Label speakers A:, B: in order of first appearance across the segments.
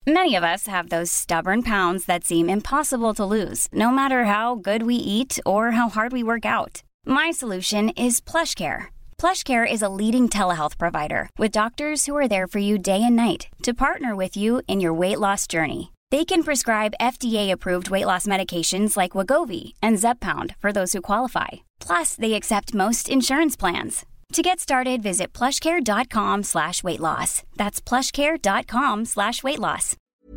A: Many of us have those stubborn pounds that seem impossible to lose, no matter how good we eat or how hard we work out. My solution is PlushCare. PlushCare is a leading telehealth provider with doctors who are there for you day and night to partner with you in your weight loss journey. They can prescribe FDA-approved weight loss medications like Wegovy and Zepbound for those who qualify. Plus, they accept most insurance plans. To get started, visit plushcare.com/weightloss. That's plushcare.com/weightloss.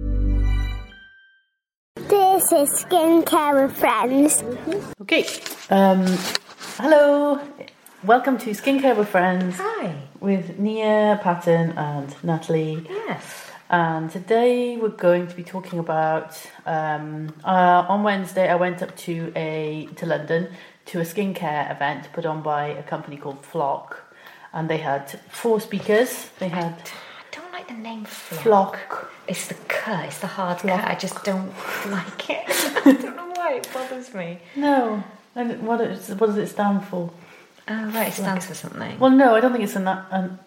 B: This is Skincare with Friends.
C: Okay, hello. Welcome to Skincare with Friends.
D: Hi.
C: With Nia, Patton and Natalie.
D: Yes.
C: And today we're going to be talking about, on Wednesday I went up to London to a skincare event put on by a company called Flock. And they had 4 speakers. They had...
D: I don't like the name
C: Flock.
D: It's the K, it's the hard K. I just don't like it. I don't know why, it bothers me.
C: No. And what does it stand for?
D: Oh, right, it stands for something.
C: Well, no, I don't think it's not an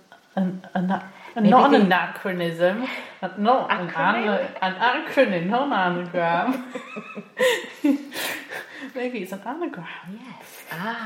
C: anachronism, not an acronym, not an anagram. Maybe it's an anagram.
D: Yes.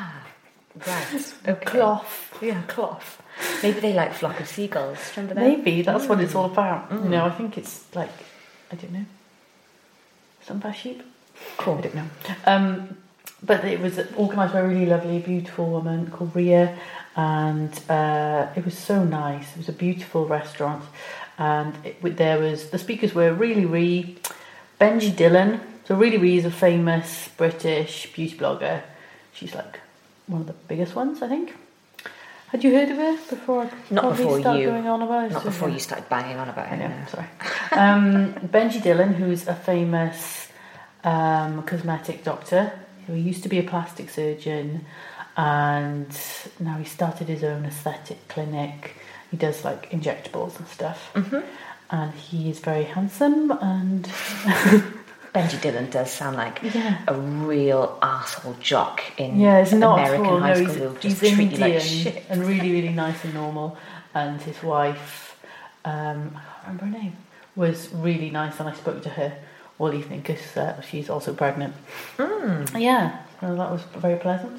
D: Right. Okay.
C: Cloth.
D: Yeah, cloth. Maybe they like flock of seagulls. Remember that?
C: Maybe that's what it's all about. You know, I think it's like, I don't know, something about sheep.
D: Cool.
C: I don't know. But it was organised by a really lovely, beautiful woman called Ria, and it was so nice. It was a beautiful restaurant, and the speakers were Riri, Benji Dillon. So Riri is a famous British beauty blogger. She's like one of the biggest ones, I think. Had you heard of her before? Going on about it?
D: Not before you started banging on about it.
C: I know, sorry. Benji Dillon, who's a famous cosmetic doctor. He used to be a plastic surgeon, and now he started his own aesthetic clinic. He does like injectables and stuff. Mm-hmm. And he is very handsome and...
D: Benji Dillon does sound like a real arsehole jock in
C: it's not
D: American high school.
C: No,
D: He's
C: Indian
D: treat you like shit.
C: And really, really nice and normal. And his wife, I can't remember her name, was really nice, and I spoke to her all evening because she's also pregnant. Yeah, so that was very pleasant.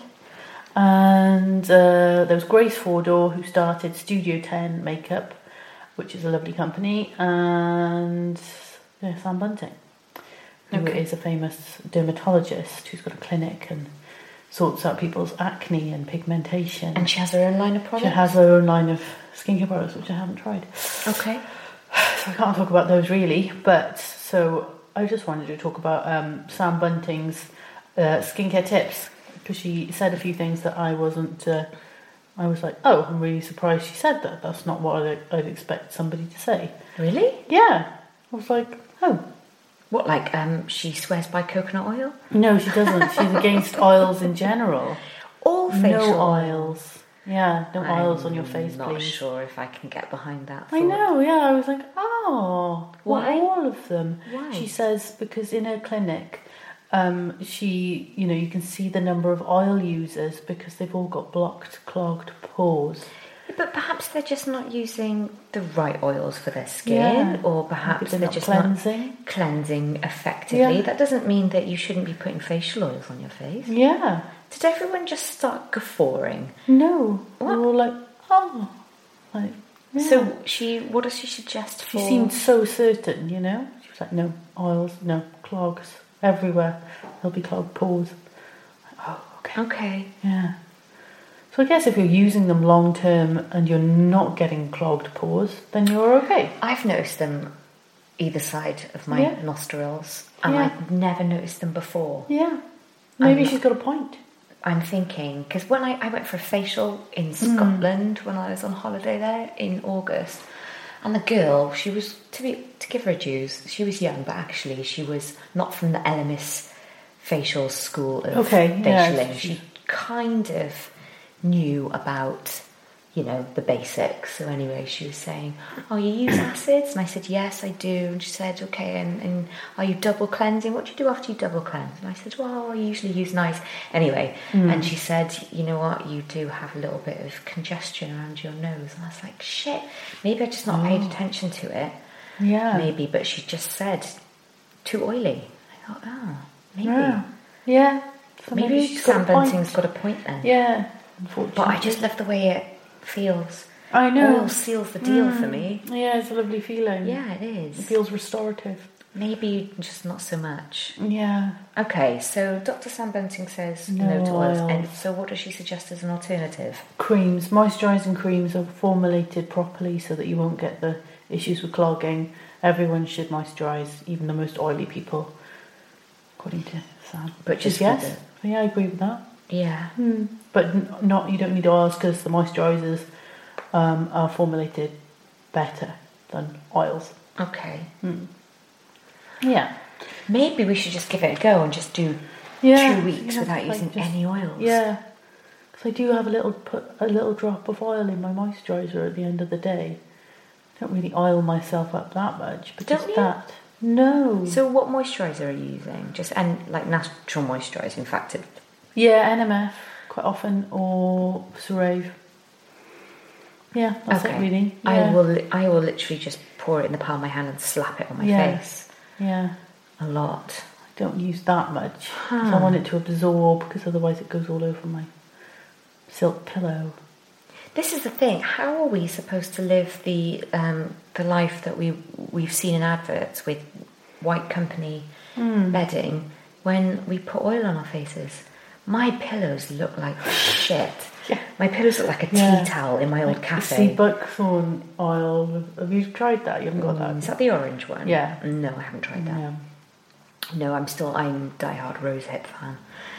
C: And there was Grace Fordor, who started Studio 10 Makeup, which is a lovely company, and Sam Bunting, who is a famous dermatologist who's got a clinic and sorts out people's acne and pigmentation.
D: And she has her own line of products?
C: She has her own line of skincare products, which I haven't tried.
D: Okay.
C: So I can't talk about those really, but so I just wanted to talk about Sam Bunting's skincare tips, because she said a few things that I wasn't... I was like, oh, I'm really surprised she said that. That's not what I'd expect somebody to say.
D: Really?
C: Yeah. I was like, oh...
D: What, like she swears by coconut oil?
C: No, she doesn't. She's against oils in general.
D: All facial
C: No oils. Yeah, no oils on your face,
D: I'm not
C: please.
D: sure if I can get behind that thought.
C: I know, yeah. I was like, oh,
D: why?
C: All of them.
D: Why?
C: She says because in her clinic, she, you can see the number of oil users because they've all got clogged pores.
D: But perhaps they're just not using the right oils for their skin, or perhaps they're just
C: cleansing.
D: not cleansing effectively.
C: Yeah.
D: That doesn't mean that you shouldn't be putting facial oils on your face.
C: Yeah.
D: Did everyone just start guffawing?
C: No.
D: What?
C: They were all like, oh. Like, yeah.
D: So what does she suggest for...
C: She seemed so certain, She was like, no oils, no clogs everywhere. There'll be clogged pores. Like, oh, okay.
D: Okay.
C: Yeah. So I guess if you're using them long term and you're not getting clogged pores, then you're okay.
D: I've noticed them either side of my nostrils, and I've never noticed them before.
C: Yeah. Maybe she's got a point.
D: I'm thinking, because when I went for a facial in Scotland when I was on holiday there in August, and the girl, she was, to give her dues, she was young, but actually she was not from the Elemis facial school of facialing. She kind of knew about, the basics. So anyway, she was saying, oh, you use acids? And I said, yes, I do. And she said, okay, and are you double cleansing? What do you do after you double cleanse? And I said, well, I usually use nice. Anyway, and she said, you know what, you do have a little bit of congestion around your nose. And I was like, shit, maybe I just not paid attention to it.
C: Yeah.
D: maybe, but she just said too oily. I thought, maybe.
C: Yeah. So
D: Maybe
C: she's
D: Sam
C: got a point.
D: Bunting's got a point then.
C: Yeah, unfortunately.
D: But I just love the way it feels.
C: I know.
D: Oil seals the deal for me.
C: Yeah, it's a lovely feeling.
D: Yeah, it is.
C: It feels restorative.
D: Maybe just not so much.
C: Yeah.
D: Okay, so Dr. Sam Bunting says no to oils. And so what does she suggest as an alternative?
C: Creams. Moisturising creams are formulated properly so that you won't get the issues with clogging. Everyone should moisturise, even the most oily people, according to Sam.
D: But just
C: yes. Yeah, I agree with that.
D: Yeah.
C: But not. You don't need oils because the moisturisers are formulated better than oils.
D: Okay.
C: Yeah.
D: Maybe we should just give it a go and just do 2 weeks without using any oils.
C: Yeah. Because I do have put a little drop of oil in my moisturiser at the end of the day. I don't really oil myself up that much, but
D: Don't
C: just
D: you?
C: that. No.
D: So what moisturiser are you using? And natural moisturising factor.
C: Yeah, NMF quite often or Cerave. Yeah, that's it really. Yeah.
D: I will literally just pour it in the palm of my hand and slap it on my face.
C: Yeah.
D: A lot.
C: I don't use that much because I want it to absorb, because otherwise it goes all over my silk pillow.
D: This is the thing. How are we supposed to live the life that we've seen in adverts with white company bedding when we put oil on our faces? My pillows look like shit.
C: Yeah.
D: My pillows look like a tea towel in my old cafe.
C: Sea buckthorn oil. Have you tried that? You haven't got that.
D: Is that the orange one?
C: Yeah.
D: No, I haven't tried that.
C: Yeah.
D: No, I'm diehard rosehip fan.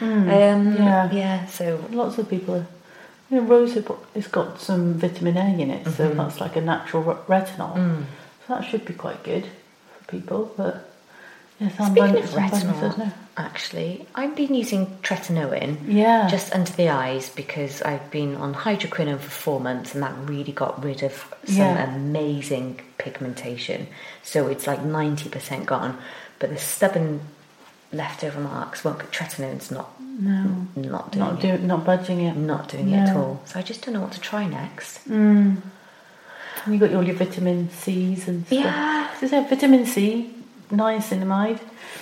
C: Yeah.
D: So
C: lots of people are. Rosehip has got some vitamin A in it, so that's like a natural retinol. So that should be quite good for people. But yeah,
D: speaking of retinol, actually, I've been using tretinoin just under the eyes because I've been on hydroquinone for 4 months, and that really got rid of some amazing pigmentation. So it's like 90% gone, but the stubborn leftover marks won't. Tretinoin's not
C: budging it,
D: not doing it at all. So I just don't know what to try next.
C: You got all your vitamin C's and stuff.
D: Yeah.
C: Is there vitamin C, niacinamide,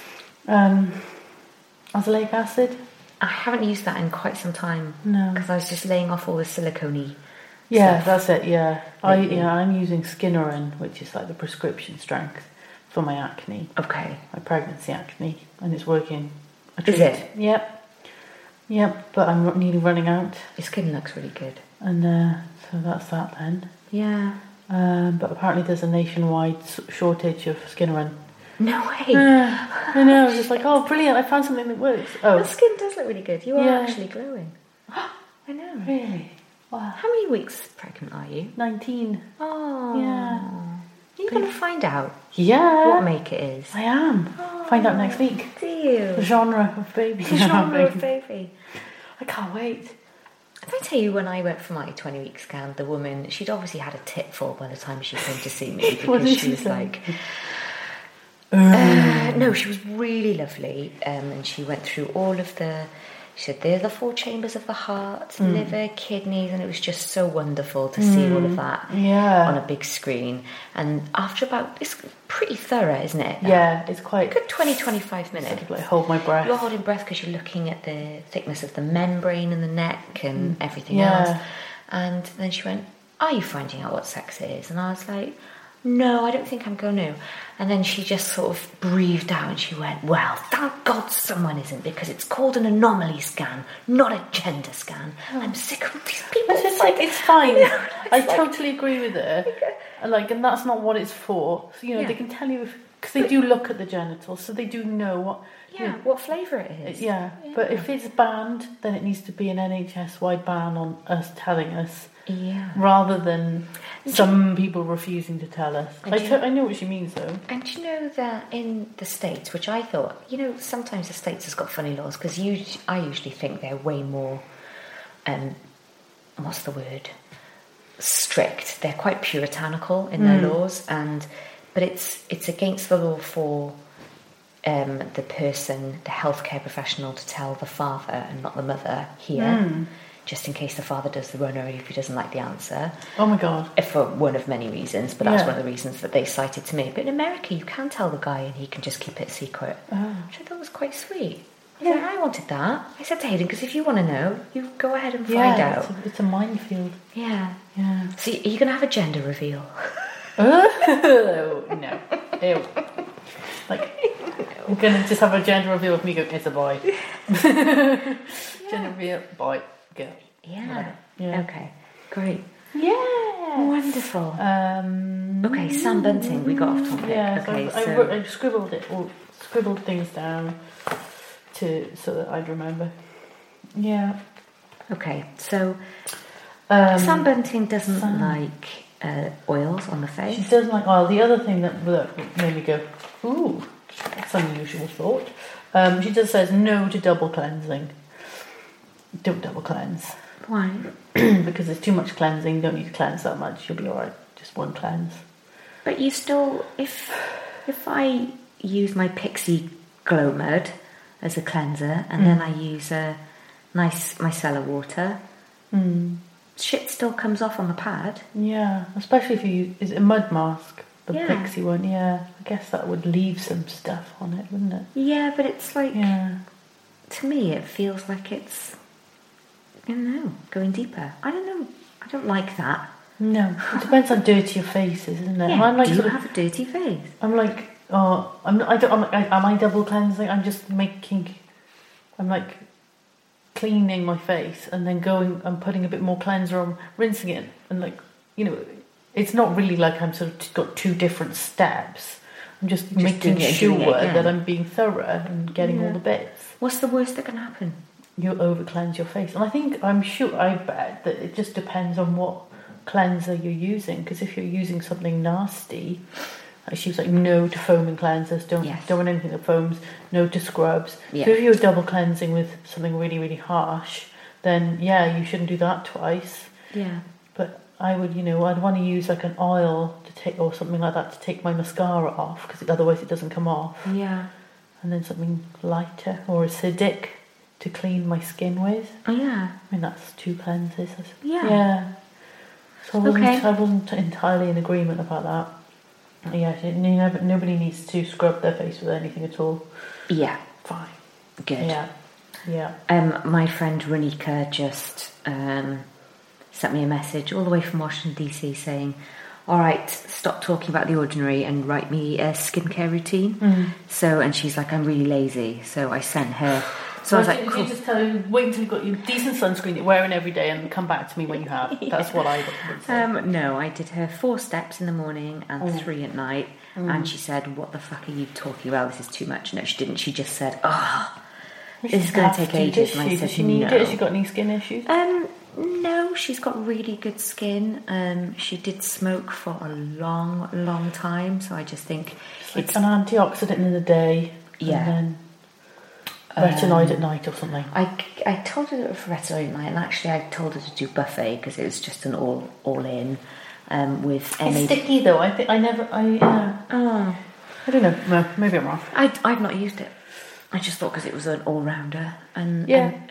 C: azelaic acid?
D: I haven't used that in quite some time.
C: No,
D: because I was just laying off all the silicone-y
C: stuff.
D: that's
C: it. Yeah, I'm using Skinerin, which is like the prescription strength for my acne.
D: Okay,
C: my pregnancy acne, and it's working.
D: Is it?
C: Yep. But I'm nearly running out.
D: Your skin looks really good,
C: and so that's that then.
D: Yeah.
C: But apparently there's a nationwide shortage of Skinerin.
D: No way.
C: I know. I was just like, oh, brilliant! I found something that works. Oh,
D: your skin does look really good. You are actually glowing. I know.
C: Really? Wow.
D: How many weeks pregnant are you?
C: 19.
D: Oh.
C: Yeah.
D: You're going to find out.
C: Yeah.
D: What make it is.
C: I am. Find out next week.
D: Do you?
C: The genre of baby.
D: The genre of baby.
C: I can't wait.
D: Did I tell you when I went for my 20-week scan, the woman, she'd obviously had a tit full by the time she came to see me, because she was like... no, she was really lovely, and she went through all of the... She said, they're the 4 chambers of the heart, liver, kidneys, and it was just so wonderful to see all of that on a big screen. And after it's pretty thorough, isn't it?
C: Yeah, it's quite...
D: A good 20-25 minutes.
C: Sort of like hold my breath.
D: You're holding breath because you're looking at the thickness of the membrane in the neck and everything else. And then she went, are you finding out what sex it is? And I was like... No, I don't think I'm going to. And then she just sort of breathed out and she went, well, thank God someone isn't, because it's called an anomaly scan, not a gender scan. I'm sick of these people.
C: It's just like, it's fine. I totally agree with her. And that's not what it's for. So, they can tell you, because they do look at the genitals, so they do know what...
D: what flavour it is.
C: Yeah, but if it's banned, then it needs to be an NHS-wide ban on us telling us.
D: Yeah.
C: Rather than some people refusing to tell us. I know what she means, though.
D: And you know that in the States, which I thought, sometimes the States has got funny laws, because I usually think they're way more, what's the word? Strict. They're quite puritanical in their laws, but it's against the law for the person, the healthcare professional, to tell the father and not the mother here. just in case the father does the runner if he doesn't like the answer.
C: Oh my God.
D: For one of many reasons, but that's one of the reasons that they cited to me. But in America, you can tell the guy and he can just keep it a secret, which I thought was quite sweet. I wanted that. I said to Hayden, because if you want to know, you go ahead and find out.
C: It's a minefield.
D: Yeah.
C: Yeah.
D: So are you going to have a gender reveal?
C: Oh, no. Ew. Like, we're going to just have a gender reveal of me going, it's a boy. Gender reveal, boy, girl.
D: Yeah.
C: Yeah.
D: Okay. Great.
C: Yeah.
D: Wonderful. Okay, Sam Bunting, we got off topic.
C: Yeah,
D: okay,
C: so I scribbled things down so that I'd remember. Yeah.
D: Okay, so Sam Bunting doesn't like oils on the face.
C: She doesn't like oil. The other thing that made me go, ooh, that's an unusual thought. She just says no to double cleansing. Don't double cleanse.
D: Why?
C: Because there's too much cleansing. You don't need to cleanse that much. You'll be alright. Just one cleanse.
D: But you still, if I use my Pixie Glow Mud as a cleanser and then I use a nice micellar water, shit still comes off on the pad.
C: Yeah, especially if you is it a mud mask, the
D: Yeah.
C: Pixie one. Yeah, I guess that would leave some stuff on it, wouldn't it?
D: Yeah, but it's like,
C: Yeah.
D: to me, it feels like it's, I don't know, going deeper. I don't know. I don't like that.
C: No, it depends how dirty your face is, isn't it?
D: Yeah,
C: I'm like
D: do you
C: sort of-
D: have a dirty face?
C: I'm like, am I double cleansing? I'm just I'm like cleaning my face and then I'm putting a bit more cleanser on, rinsing it, and like, it's not really like I'm sort of got two different steps. I'm just making sure that I'm being thorough and getting all the bits.
D: What's the worst that can happen?
C: You over cleanse your face, and I bet that it just depends on what cleanser you're using, because if you're using something nasty, like she was like, no to foaming cleansers, don't want anything that foams, no to scrubs.
D: Yeah.
C: So if you're double cleansing with something really, really harsh, then you shouldn't do that twice.
D: Yeah.
C: But I would, I'd want to use like an oil to take, or something like that, to take my mascara off, because otherwise it doesn't come off.
D: Yeah.
C: And then something lighter or acidic to clean my skin with.
D: Oh, yeah.
C: I mean, that's two cleanses.
D: Yeah.
C: Yeah. So I wasn't entirely in agreement about that. Yeah, nobody needs to scrub their face with anything at all.
D: Yeah.
C: Fine.
D: Good.
C: Yeah.
D: My friend Renika just sent me a message all the way from Washington DC saying, all right, stop talking about the ordinary and write me a skincare routine. So, and she's like, I'm really lazy. So I sent her. So I was like, cool.
C: You just tell her, wait until you've got your decent sunscreen you're wearing every day and come back to me when you have. That's what I would say.
D: No, I did her 4 steps in the morning and 3 at night. And she said, what the fuck are you talking about? This is too much. No, she didn't. She just said, this is going to take ages. And I said,
C: does she need it? Has she got any skin issues?
D: No, she's got really good skin. She did smoke for a long, long time. So I just think
C: it's an antioxidant in the day.
D: Yeah.
C: And then retinoid at night or something.
D: I told her for retinoid at night, and actually I told her to do buffet because it was just an all in with
C: It's sticky though. I don't know. No, maybe I'm wrong.
D: I've not used it. I just thought because it was an all rounder and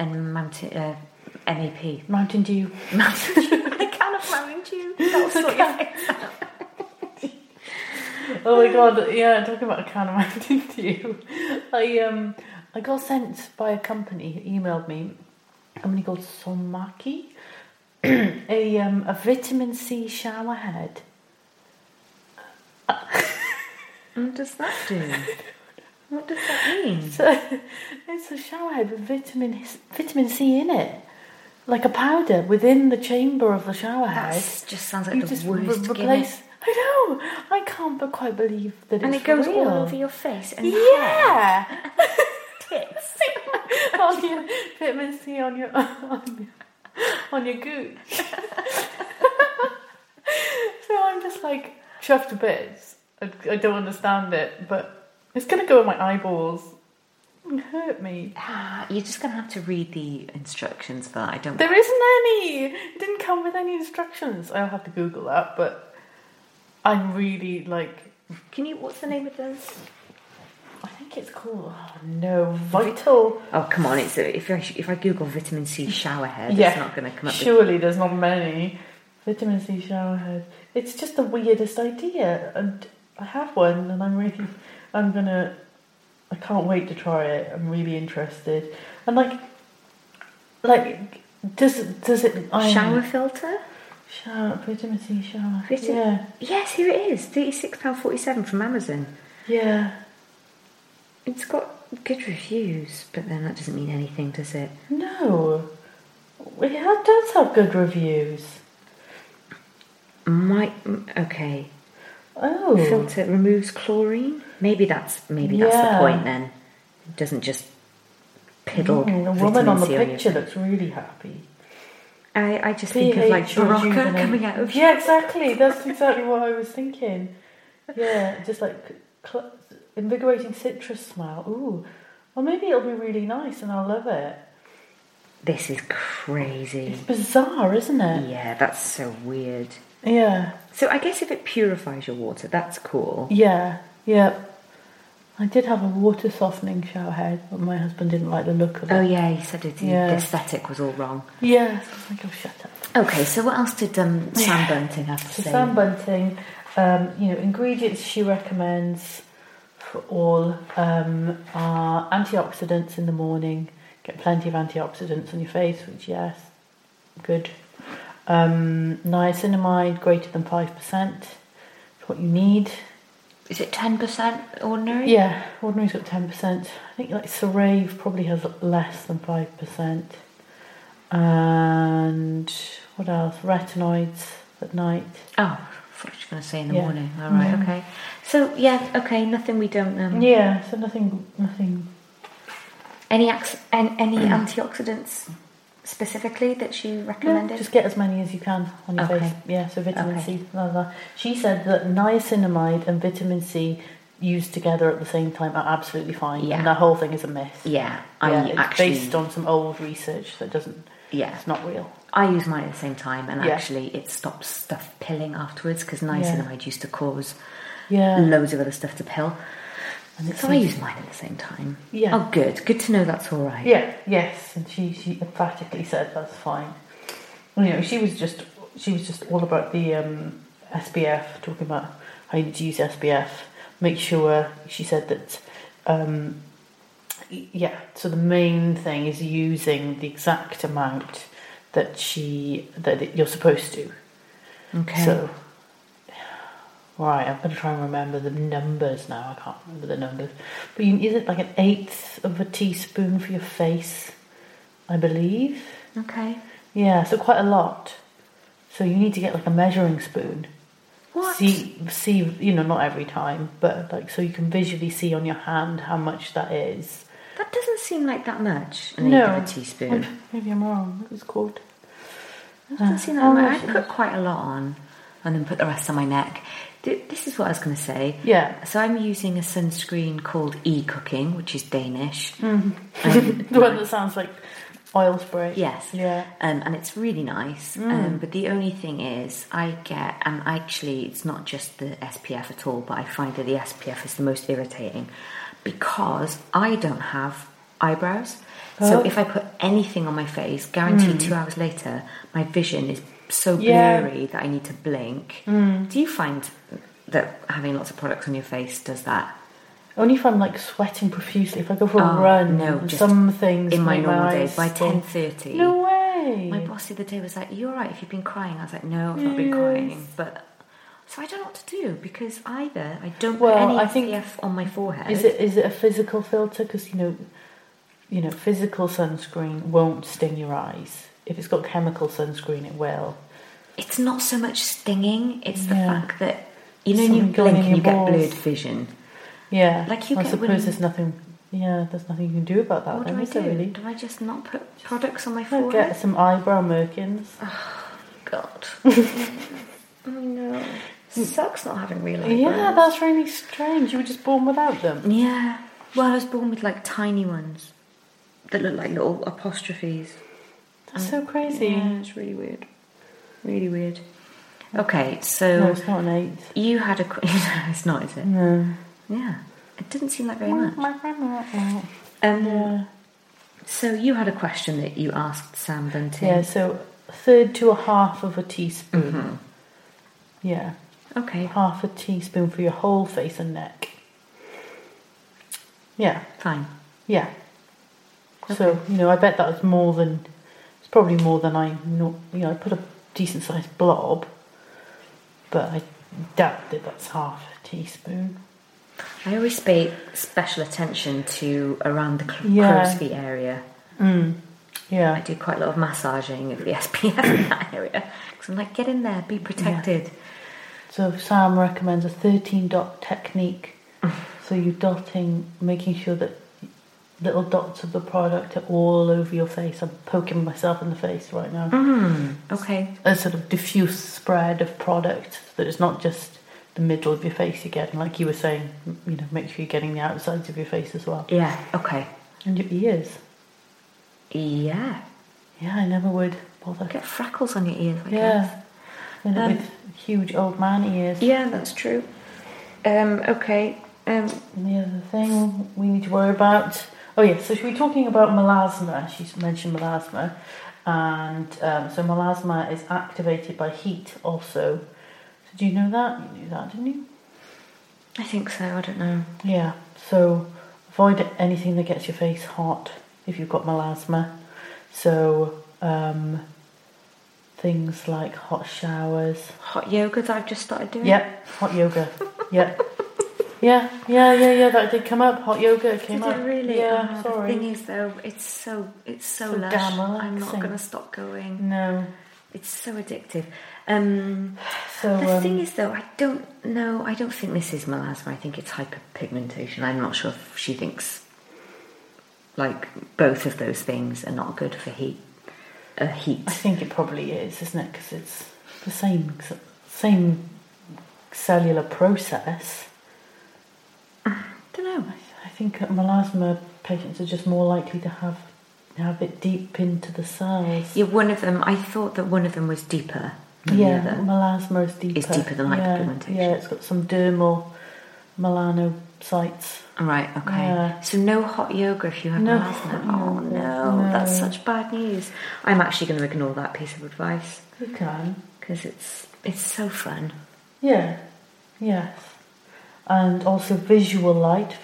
D: MAP.
C: Mountain Dew.
D: I can have Mountain Dew. That'll sort your face out.
C: Oh my god! Yeah, talking about a can of Mountain Dew. I got sent by a company who emailed me, a company called Somaki, a vitamin C shower head.
D: What does that do? What does that mean?
C: So, it's a shower head with vitamin C in it, like a powder within the chamber of the shower head.
D: That just sounds like the worst
C: replace. I know. I can't quite believe that it's
D: and it goes
C: real.
D: all over your face and
C: yeah.
D: hair. Tits.
C: On your vitamin C on your gooch. So I'm just like chuffed to bits. I don't understand it, but it's going to go in my eyeballs and hurt me.
D: You're just going to have to read the instructions for that.
C: There isn't any. It didn't come with any instructions. I'll have to Google that, but I'm really like...
D: What's the name of those?
C: I think think it's called. Oh no, Vital.
D: Oh come on! It's if I Google vitamin C shower head,
C: Yeah,
D: it's not going to come up.
C: Surely there's not many vitamin C shower head. It's just the weirdest idea, and I have one, and I can't wait to try it. I'm really interested, and like, does it
D: Shower filter?
C: Shower vitamin C shower.
D: Yeah. Yes, here it is. £36.47 from Amazon.
C: Yeah.
D: It's got good reviews, but then that doesn't mean anything, does it?
C: No. It does have good reviews.
D: Okay.
C: Oh.
D: Filter removes chlorine. Maybe that's the point then. It doesn't just piddle.
C: The woman on the picture looks really happy.
D: I just think of like Barocca coming out of...
C: Yeah, exactly. That's exactly what I was thinking. Yeah, just like invigorating citrus smell. Ooh. Well, maybe it'll be really nice and I'll love it.
D: This is crazy.
C: It's bizarre, isn't it?
D: Yeah, that's so weird.
C: Yeah.
D: So I guess if it purifies your water, that's cool.
C: Yeah. I did have a water softening shower head, but my husband didn't like the look of it.
D: Oh yeah, he said the aesthetic was all wrong.
C: Yeah, so I was like, oh, shut up.
D: Okay, so what else did Sam Bunting have to say?
C: Sam Bunting, ingredients she recommends for all are antioxidants in the morning. Get plenty of antioxidants on your face, which, yes, good. Niacinamide greater than 5% is what you need.
D: Is it 10% ordinary?
C: Yeah, ordinary's got 10%. I think like Cerave probably has less than 5%. And what else? Retinoids at night.
D: Oh, I thought you were going to say in the morning. All right, okay. So, nothing we don't know.
C: Yeah, so nothing.
D: Any antioxidants specifically that she recommended?
C: No, just get as many as you can on your face. Yeah, so vitamin C. Blah, blah. She said that niacinamide and vitamin C used together at the same time are absolutely fine. Yeah. And that whole thing is a myth.
D: Yeah.
C: It's based on some old research that doesn't...
D: Yeah.
C: It's not real.
D: I use mine at the same time and actually it stops stuff pilling afterwards because niacinamide used to cause loads of other stuff to pill. So I use mine at the same time. Yeah. Oh, good. Good to know that's all right.
C: Yeah. Yes. And she emphatically said that's fine. Well, she was just all about the SPF, talking about how you need to use SPF. Make sure, she said that. So the main thing is using the exact amount that you're supposed to. Okay. So. Right, I'm going to try and remember the numbers now. I can't remember the numbers. But is it like 1/8 of a teaspoon for your face, I believe?
D: Okay.
C: Yeah, so quite a lot. So you need to get like a measuring spoon.
D: What?
C: See, not every time, but like so you can visually see on your hand how much that is.
D: That doesn't seem like that much. An eighth of a teaspoon.
C: Maybe I'm wrong. It was called.
D: It doesn't seem that much. I put quite a lot on, and then put the rest on my neck. This is what I was going to say.
C: Yeah.
D: So I'm using a sunscreen called E-Cooking, which is Danish.
C: The one that sounds like oil spray.
D: Yes.
C: Yeah.
D: And it's really nice. But the only thing is, it's not just the SPF at all, but I find that the SPF is the most irritating because I don't have eyebrows. So if I put anything on my face, guaranteed 2 hours later, my vision is so blurry that I need to blink. Do you find that having lots of products on your face does that?
C: Only if I'm like sweating profusely. If I go for a run, just some things
D: in my normal days by 10:30.
C: No way.
D: My boss the other day was like, "Are you all right if you've been crying?" I was like, "No, I've not been crying." But so I don't know what to do because either I don't put any SPF on my forehead.
C: Is it a physical filter? Because physical sunscreen won't sting your eyes. If it's got chemical sunscreen, it will.
D: It's not so much stinging, it's the fact that, when you blink and you get blurred vision.
C: Yeah.
D: Like
C: I suppose there's nothing you can do about that.
D: What do I do?
C: Really?
D: Do I just not put products on my forehead?
C: Get some eyebrow merkins.
D: Oh, God. I know. It sucks not having real eyebrows.
C: Yeah, that's really strange. You were just born without them.
D: Yeah. Well, I was born with like tiny ones that look like little apostrophes.
C: That's so crazy.
D: Yeah, it's really weird. Really weird. Okay, so...
C: No, it's not an 8.
D: You had a... It's not, is it?
C: No.
D: Yeah. It didn't seem like very much. So you had a question that you asked Sam Bunting.
C: Yeah, so 1/3 to 1/2 of a teaspoon. Yeah.
D: Okay.
C: 1/2 a teaspoon for your whole face and neck. Yeah.
D: Fine.
C: Yeah. So, I bet that was more than... It's probably more than I know. I put a decent sized blob, but I doubt that that's 1/2 a teaspoon.
D: I always pay special attention to around the crow's feet area.
C: Yeah.
D: I do quite a lot of massaging of the SPF in that area. Because I'm like, get in there, be protected.
C: Yeah. So Sam recommends a 13 dot technique. So you're dotting, making sure that little dots of the product are all over your face. I'm poking myself in the face right now.
D: Okay.
C: A sort of diffuse spread of product, that it's not just the middle of your face you're getting, like you were saying, make sure you're getting the outsides of your face as well.
D: Yeah, okay.
C: And your ears.
D: Yeah.
C: Yeah, I never would bother.
D: Get freckles on your ears, I guess.
C: With huge old man ears.
D: Yeah, that's true. Okay.
C: And the other thing we need to worry about... Oh, yeah, so should we be talking about melasma? She's mentioned melasma. And so melasma is activated by heat also. So do you know that? You knew that, didn't you?
D: I think so, I don't know.
C: Yeah, so avoid anything that gets your face hot if you've got melasma. So things like hot showers.
D: Hot yoga that I've just started doing?
C: Yep, hot yoga. Yep. Yeah, that did come up. Hot yoga came up.
D: Did it really?
C: Yeah, sorry.
D: The thing is, though, it's so lush.
C: damn
D: I'm not
C: relaxing.
D: going to stop going.
C: No.
D: It's so addictive.
C: So
D: The thing is, though, I don't know. I don't think this is melasma. I think it's hyperpigmentation. I'm not sure if she thinks like both of those things are not good for heat.
C: I think it probably is, isn't it? Because it's the same cellular process.
D: Don't know.
C: I think melasma patients are just more likely to have it deep into the cells.
D: Yeah, one of them. I thought that one of them was deeper. Than the other.
C: Melasma is deeper.
D: It's deeper than hyperpigmentation.
C: Yeah, it's got some dermal melanocytes.
D: Right. Okay.
C: Yeah.
D: So no hot yoga if you have
C: No
D: melasma.
C: hot
D: Oh
C: yoga,
D: no,
C: no.
D: that's such bad news. I'm actually going to ignore that piece of advice
C: You can.
D: because it's so fun.
C: Yeah. Yes. And also visible light.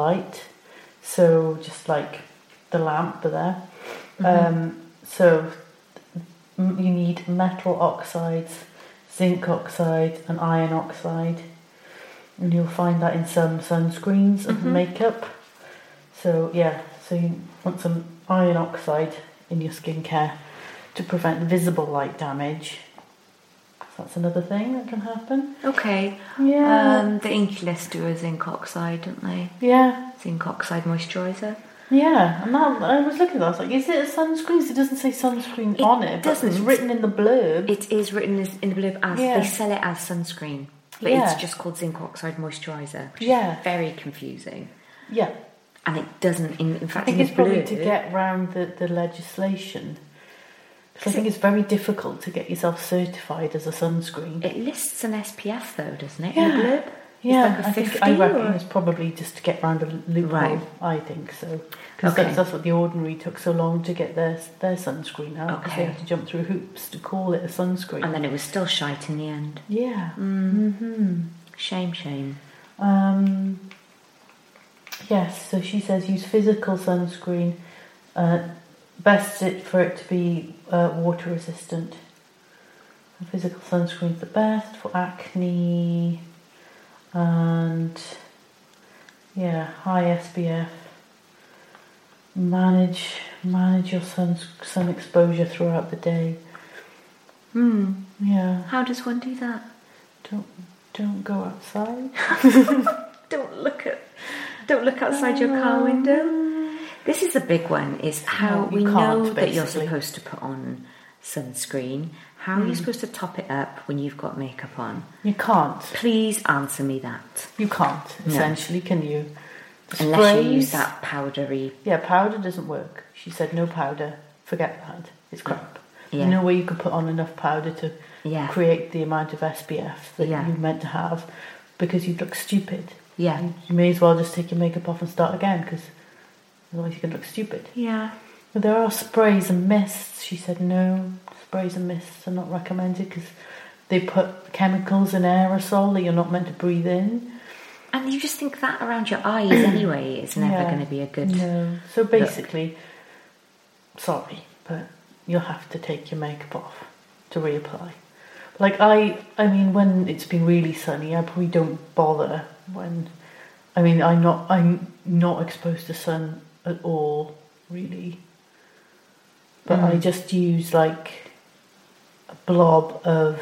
C: So just like the lamp there. So you need metal oxides, zinc oxide and iron oxide. And you'll find that in some sunscreens and makeup. So you want some iron oxide in your skincare to prevent visible light damage. So that's another thing that can happen.
D: Okay.
C: Yeah.
D: The Inculus do a zinc oxide, don't they?
C: Yeah.
D: Zinc oxide moisturiser.
C: Yeah. And now I was looking at that, I was like, is it a sunscreen? It doesn't say sunscreen on it, but
D: doesn't.
C: it's written in the blurb.
D: It is written in the blurb as
C: Yeah.
D: they sell it as sunscreen. But
C: Yeah.
D: it's just called zinc oxide moisturiser, which
C: Yeah.
D: is very confusing.
C: Yeah.
D: And it doesn't, in fact,
C: I think
D: in
C: it's probably
D: blurb,
C: to get round the legislation. Because I think it's very difficult to get yourself certified as a sunscreen.
D: It lists an SPF though, doesn't it?
C: Yeah.
D: In the blurb?
C: Yeah,
D: It's like a 50
C: I reckon
D: or-
C: it's probably just to get round a loophole.
D: Right.
C: I think so. Because
D: Okay.
C: that's what The Ordinary took so long to get their sunscreen out. Because they
D: Okay.
C: had to jump through hoops to call it a sunscreen.
D: And then it was still shite in the end.
C: Yeah.
D: Shame.
C: Yes, so she says use physical sunscreen. Best for it to be water resistant. Physical sunscreen is the best for acne and high SPF. Manage your sun exposure throughout the day. Yeah.
D: How does one do that?
C: Don't go outside.
D: Don't look outside your car window. This is the big one, is how
C: No, you
D: we know
C: can't,
D: that you're
C: basically.
D: supposed to put on sunscreen. How are you supposed to top it up when you've got makeup on?
C: You can't.
D: Please answer me that.
C: You can't.
D: No.
C: Essentially, can you? The
D: Unless you
C: sprays-
D: use that powdery...
C: Yeah, powder doesn't work. She said no powder. Forget that. It's crap.
D: Yeah.
C: There's no way you could put on enough powder to
D: Yeah.
C: create the amount of SPF that
D: Yeah.
C: you're meant to have, because you'd look stupid.
D: Yeah.
C: You may as well just take your makeup off and start again, because otherwise you can look stupid.
D: Yeah.
C: But there are sprays and mists. She said no, sprays and mists are not recommended because they put chemicals in aerosol that you're not meant to breathe in.
D: And you just think that around your eyes anyway is never going to be a good...
C: No. So basically, sorry, but you'll have to take your makeup off to reapply. Like I mean, when it's been really sunny, I probably don't bother when... I mean, I'm not exposed to sun at all, really. But I just use like a blob of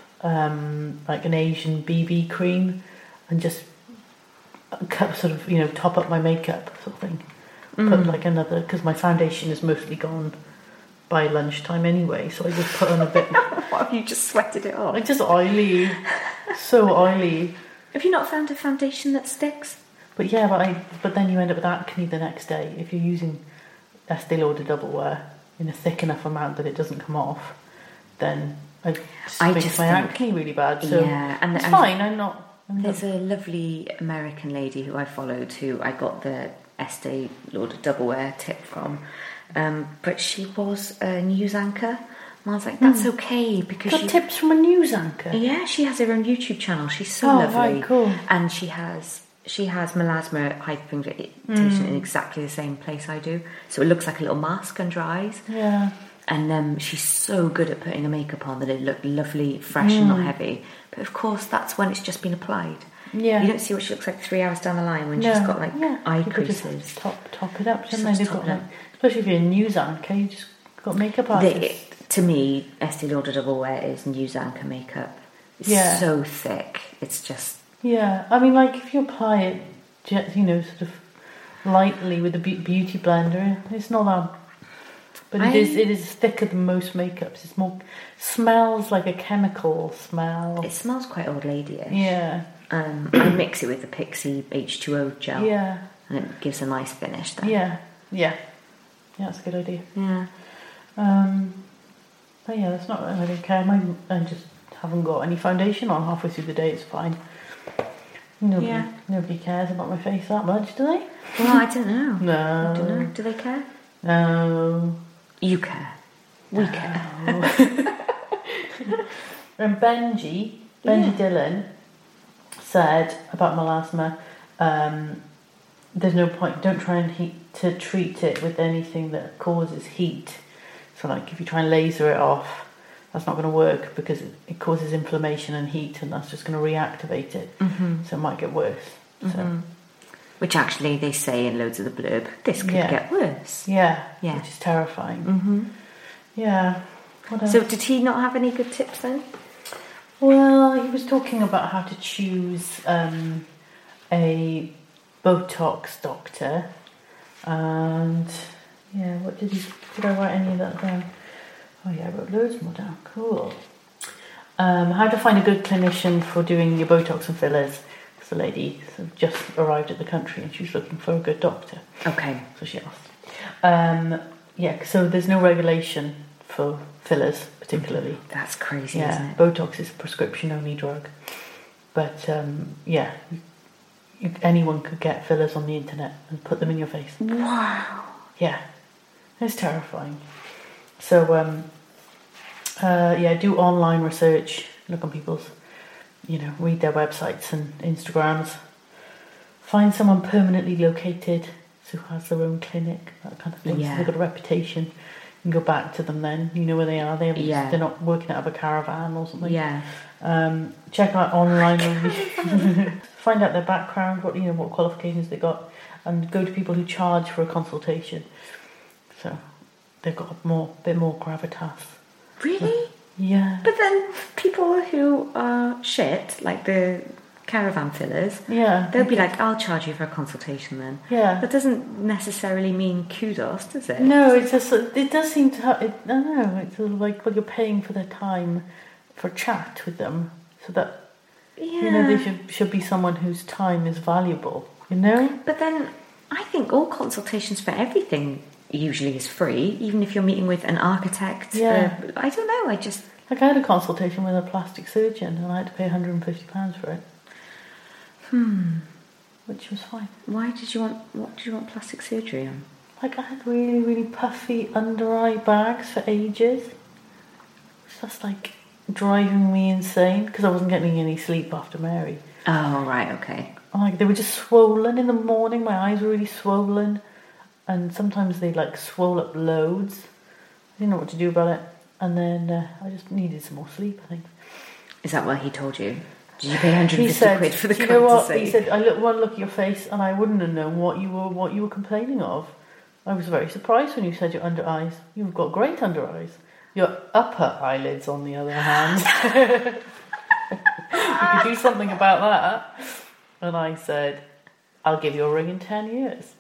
C: like an Asian BB cream and just sort of, you know, top up my makeup sort of thing. Put like another, because my foundation is mostly gone by lunchtime anyway, so I just put on a bit.
D: What, have you just sweated it off?
C: Like just oily, so oily.
D: Have you not found a foundation that sticks?
C: But yeah, but then you end up with acne the next day if you're using Estee Lauder Double Wear in a thick enough amount that it doesn't come off. Then it makes my acne really bad. So
D: yeah, and
C: it's fine.
D: There's a lovely American lady who I followed who I got the Estee Lauder Double Wear tip from, but she was a news anchor. And I was like, that's okay because
C: got tips from a news anchor.
D: Yeah, she has her own YouTube channel. She's so lovely.
C: Right, cool.
D: And she has melasma hyperpigmentation in exactly the same place I do. So it looks like a little mask under eyes.
C: Yeah.
D: And she's so good at putting the makeup on that it looked lovely, fresh and not heavy. But of course, that's when it's just been applied.
C: Yeah.
D: You don't see what she looks like 3 hours down the line when she's got like eye creases.
C: Just top it up, don't they? They've got, like, especially if you're a news anchor, you just got makeup artists.
D: To me, Estee Lauder Double Wear is news anchor makeup. It's so thick. It's just...
C: Yeah, I mean, like, if you apply it, you know, sort of lightly with a beauty blender, it's not that... But it is thicker than most makeups. It's more... Smells like a chemical smell.
D: It smells quite old lady-ish.
C: Yeah.
D: I mix it with the Pixie H2O gel.
C: Yeah.
D: And it gives a nice finish then.
C: Yeah. Yeah. Yeah, that's a good idea.
D: Yeah.
C: But yeah, that's not... I don't care. I just haven't got any foundation on halfway through the day. It's fine. Nobody cares about my face that much, do they?
D: Well, I don't know.
C: No.
D: I don't know. Do they care?
C: No.
D: You care. We care.
C: And Benji Dillon said about melasma, there's no point, don't try and treat it with anything that causes heat. So like if you try and laser it off, that's not going to work because it causes inflammation and heat, and that's just going to reactivate it. So it might get worse. So.
D: Which actually they say in loads of the blurb, this could get worse.
C: Yeah, which is terrifying. Yeah. What else?
D: So did he not have any good tips then?
C: Well, he was talking about how to choose a Botox doctor, and what did I write any of that down? Oh yeah, I wrote loads more down. Cool. How to find a good clinician for doing your Botox and fillers. Because the lady sort of just arrived at the country and she was looking for a good doctor.
D: Okay.
C: So she asked. So there's no regulation for fillers, particularly.
D: That's crazy, isn't it?
C: Botox is a prescription-only drug. But, anyone could get fillers on the internet and put them in your face.
D: Wow.
C: Yeah. It's terrifying. So, do online research, look on people's, read their websites and Instagrams. Find someone permanently located who has their own clinic, that kind of thing.
D: Yeah.
C: So they've got a reputation. You can go back to them then. You know where they are. They're not working out of a caravan or something.
D: Yeah.
C: Check out online reviews. Find out their background, what qualifications they got, and go to people who charge for a consultation. So they've got a bit more gravitas.
D: Really?
C: Yeah.
D: But then people who are shit, like the caravan fillers, they'll be like, I'll charge you for a consultation then.
C: Yeah.
D: That doesn't necessarily mean kudos, does it?
C: No, it does seem to have, I don't know, it's sort of like, well, you're paying for their time for chat with them, so that, they should be someone whose time is valuable,
D: But then, I think all consultations for everything usually is free, even if you're meeting with an architect.
C: Yeah.
D: I don't know, I
C: had a consultation with a plastic surgeon and I had to pay £150 for it. which was fine.
D: What did you want plastic surgery on?
C: Like, I had really, really puffy under-eye bags for ages. It's just, like, driving me insane because I wasn't getting any sleep after Mary.
D: Oh, right, okay.
C: Like, they were just swollen in the morning. My eyes were really swollen. And sometimes they, like, swole up loads. I didn't know what to do about it. And then I just needed some more sleep, I think.
D: Is that what he told you? Did you pay 150 quid for the card to see?
C: He said, I look one look at your face and I wouldn't have known what you were complaining of. I was very surprised when you said your under eyes. You've got great under eyes. Your upper eyelids, on the other hand. You could do something about that. And I said, I'll give you a ring in 10 years.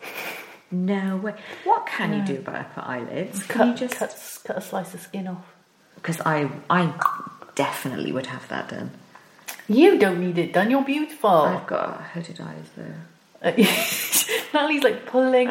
D: No way. What can you do about upper eyelids?
C: Cut a slice of skin off.
D: Because I definitely would have that done.
C: You don't need it done. You're beautiful.
D: I've got hooded eyes though.
C: Natalie's like pulling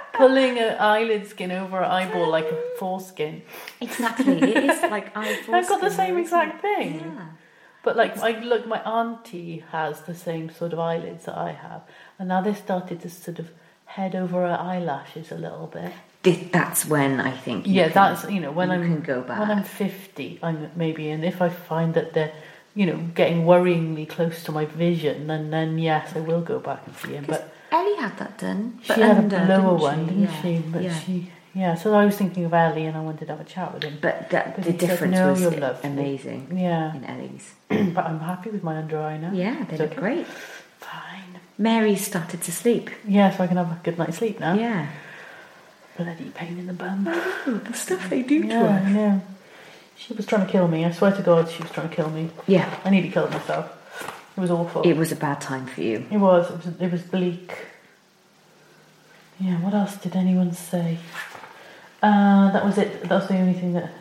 C: an eyelid skin over her eyeball like a foreskin.
D: Exactly. It is like
C: I've got the same exact thing.
D: Yeah.
C: But like, my auntie has the same sort of eyelids that I have, and now they've started to sort of head over her eyelashes a little bit.
D: That's when I think.
C: That's when
D: I can go back.
C: When I'm 50, and if I find that they're getting worryingly close to my vision, then yes, I will go back and see him. But
D: Ellie had that done.
C: She had a lower one, didn't she? But
D: yeah.
C: So I was thinking of Ellie, and I wanted to have a chat with him.
D: But the difference was amazing.
C: Yeah,
D: in Ellie's.
C: But I'm happy with my under eye now.
D: Yeah, they look great.
C: Fine.
D: Mary started to sleep.
C: Yeah, so I can have a good night's sleep now.
D: Yeah.
C: Bloody pain in the bum.
D: Oh, the stuff they do to
C: us.
D: us.
C: Yeah. She was trying to kill me. I swear to God, she was trying to kill me.
D: Yeah.
C: I nearly killed myself. It was awful.
D: It was a bad time for you.
C: It was. It was bleak. Yeah, what else did anyone say? That was it. That was the only thing that...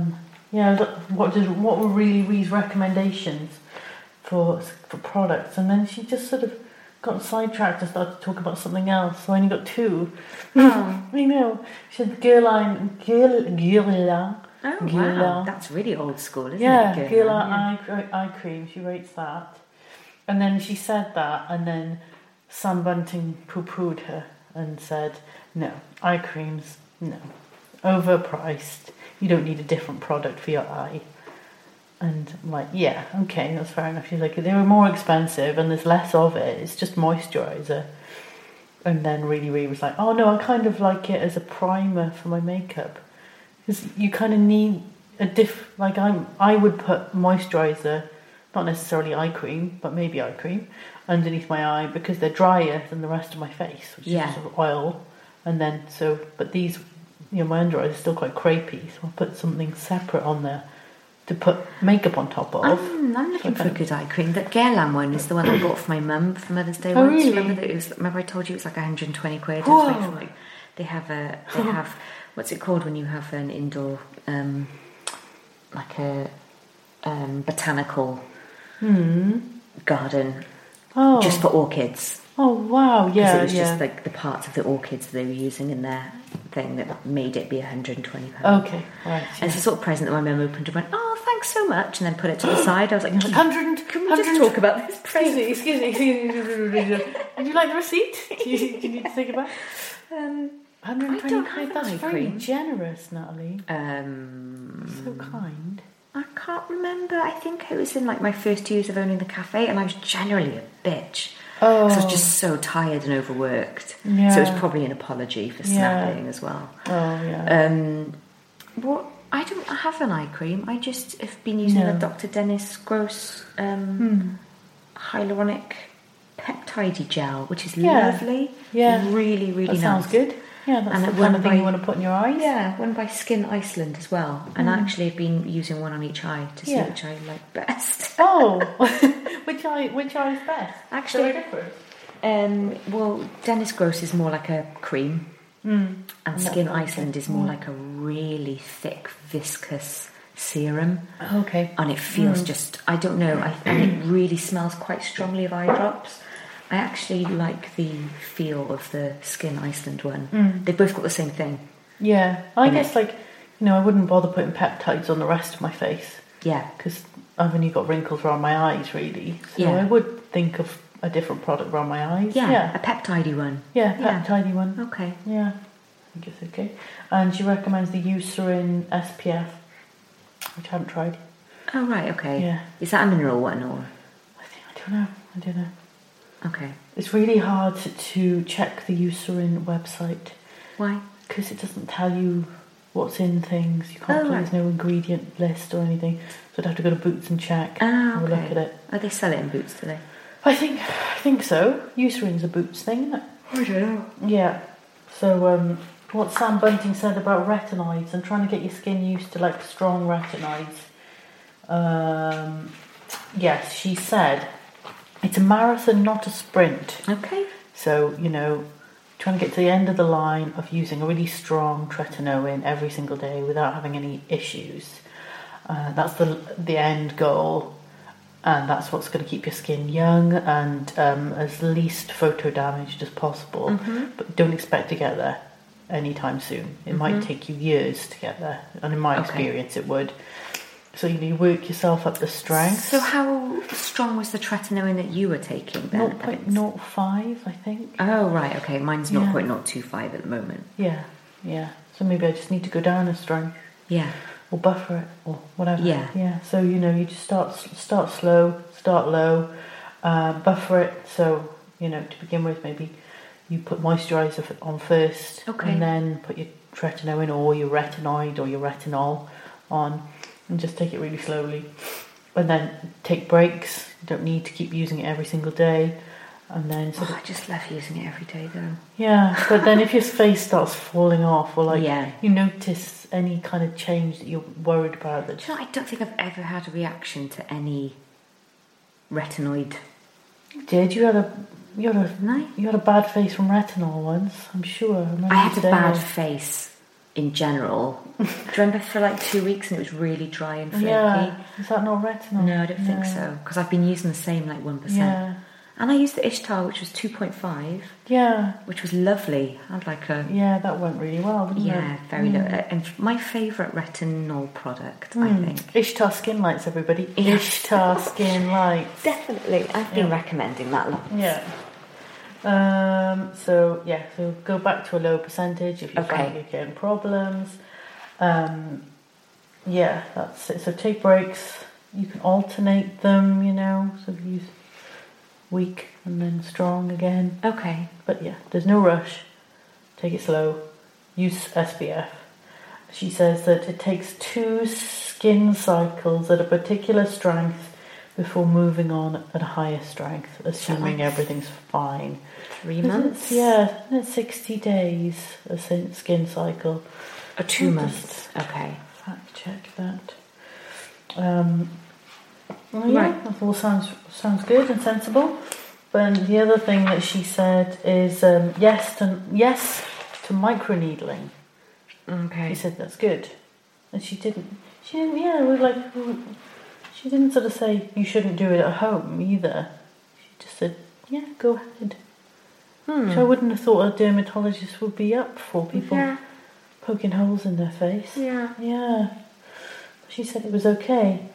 C: what were really Ree's recommendations for products? And then she just sort of got sidetracked and started to talk about something else. So I only got 2.
D: Oh.
C: I know. She said Guerlain.
D: Oh, wow. That's really old school, isn't it?
C: Yeah, Guerlain eye cream. She rates that. And then she said that, and then Sam Bunting poo-pooed her and said, no, eye creams, no. Overpriced. You don't need a different product for your eye. And I'm like, yeah, okay, that's fair enough. She's like, they were more expensive and there's less of it. It's just moisturiser. And then Really was like, oh no, I kind of like it as a primer for my makeup. Because you kind of need I would put moisturiser, not necessarily eye cream, but maybe eye cream, underneath my eye because they're drier than the rest of my face, which is sort of oil. And then, but these, my under eyes are still quite crepey, so I'll put something separate on there to put makeup on top of.
D: I'm looking for a good eye cream. That Guerlain one is the one I bought for my mum for Mother's Day
C: once.
D: Really?
C: Remember
D: I told you it was like 120 quid.
C: Whoa.
D: They have what's it called when you have an indoor like a botanical garden just for orchids.
C: Oh wow, yeah.
D: It was just like the parts of the orchids they were using in their thing that made it be £120.
C: Okay, right.
D: And it's a sort of present that my mum opened and went, oh, thanks so much, and then put it to the side. I was like,
C: 100.
D: Can we just talk about this present?
C: Excuse me. Would you like the receipt? Do you need to think about? 120 quid. That's very generous, Natalie. So kind.
D: I can't remember. I think it was in like my first years of owning the cafe, and I was generally a bitch.
C: Oh.
D: So I was just so tired and overworked.
C: Yeah.
D: So it was probably an apology for snapping as well.
C: Oh, yeah.
D: I don't have an eye cream. I just have been using the Dr. Dennis Gross hyaluronic peptide gel, which is lovely.
C: Yeah.
D: Really, really nice.
C: Sounds good. Yeah, that's the kind of thing you want to put in your eyes.
D: Yeah, one by Skin Iceland as well. And I actually have been using one on each eye to see which I like best.
C: Oh, which eye is best?
D: Actually, well, Dennis Gross is more like a cream, and Skin Iceland is more like a really thick, viscous serum.
C: Okay.
D: And it feels just, I don't know, and it really smells quite strongly of eye drops. I actually like the feel of the Skin Iceland one. They've both got the same thing.
C: Yeah. I guess, I wouldn't bother putting peptides on the rest of my face.
D: Yeah.
C: Because I've only got wrinkles around my eyes, really. So I would think of a different product around my eyes.
D: Yeah, a peptide one.
C: Yeah, peptide one.
D: Okay.
C: Yeah, I think it's okay. And she recommends the Eucerin SPF, which I haven't tried.
D: Oh, right, okay.
C: Yeah.
D: Is that a mineral one or?
C: I don't know.
D: Okay.
C: It's really hard to check the Eucerin website.
D: Why?
C: Because it doesn't tell you what's in things. You can't. There's no ingredient list or anything. So I'd have to go to Boots and check. Have a look at it.
D: Oh, they sell it in Boots, do they?
C: I think so. Eucerin's a Boots thing, isn't it?
D: I don't know.
C: Yeah. So what Sam Bunting said about retinoids and trying to get your skin used to like strong retinoids. Yes, she said it's a marathon, not a sprint.
D: Okay.
C: So, trying to get to the end of the line of using a really strong tretinoin every single day without having any issues. That's the end goal, and that's what's going to keep your skin young and as least photo damaged as possible. Mm-hmm. But don't expect to get there anytime soon. It might take you years to get there, and in my experience it would. So you work yourself up the strength.
D: So how strong was the tretinoin that you were taking then?
C: 0.05, I think.
D: Oh, right, okay. Mine's 0.025 at the moment.
C: Yeah. So maybe I just need to go down a strength.
D: Yeah.
C: Or buffer it, or whatever.
D: Yeah.
C: So, you just start slow, start low, buffer it. So, to begin with, maybe you put moisturiser on first.
D: Okay.
C: And then put your tretinoin or your retinoid or your retinol on. And just take it really slowly. And then take breaks. You don't need to keep using it every single day. And then
D: I just love using it every day though.
C: Yeah, but then if your face starts falling off or you notice any kind of change that you're worried about.
D: I don't think I've ever had a reaction to any retinoid.
C: Did you had a bad face from retinol once? I'm sure.
D: I had a bad face in general. Do you remember for like 2 weeks and it was really dry and flaky?
C: Yeah. Is that not retinol?
D: No, I don't think so. Because I've been using the same 1%.
C: Yeah.
D: And I used the Ishtar, which was 2.5.
C: Yeah.
D: Which was lovely. I had
C: Yeah, that went really well, didn't it?
D: Yeah, very low. And my favourite retinol product, I think.
C: Ishtar Skin Lights, everybody. Yeah. Ishtar Skin Lights.
D: Definitely. I've been recommending that a lot.
C: Yeah. So go back to a low percentage if you find you're getting problems. That's it. So take breaks. You can alternate them, so use weak and then strong again.
D: Okay.
C: But there's no rush. Take it slow. Use SPF. She says that it takes 2 skin cycles at a particular strength before moving on at a higher strength, assuming everything's fine.
D: 3 months?
C: Isn't it 60 days a skin cycle?
D: 2 months. Okay.
C: Fact check that. That all sounds good and sensible. But the other thing that she said is yes to microneedling.
D: Okay.
C: She said that's good, and she didn't. She didn't sort of say you shouldn't do it at home either. She just said, go ahead. Which I wouldn't have thought a dermatologist would be up for people poking holes in their face. Yeah. She said it was okay.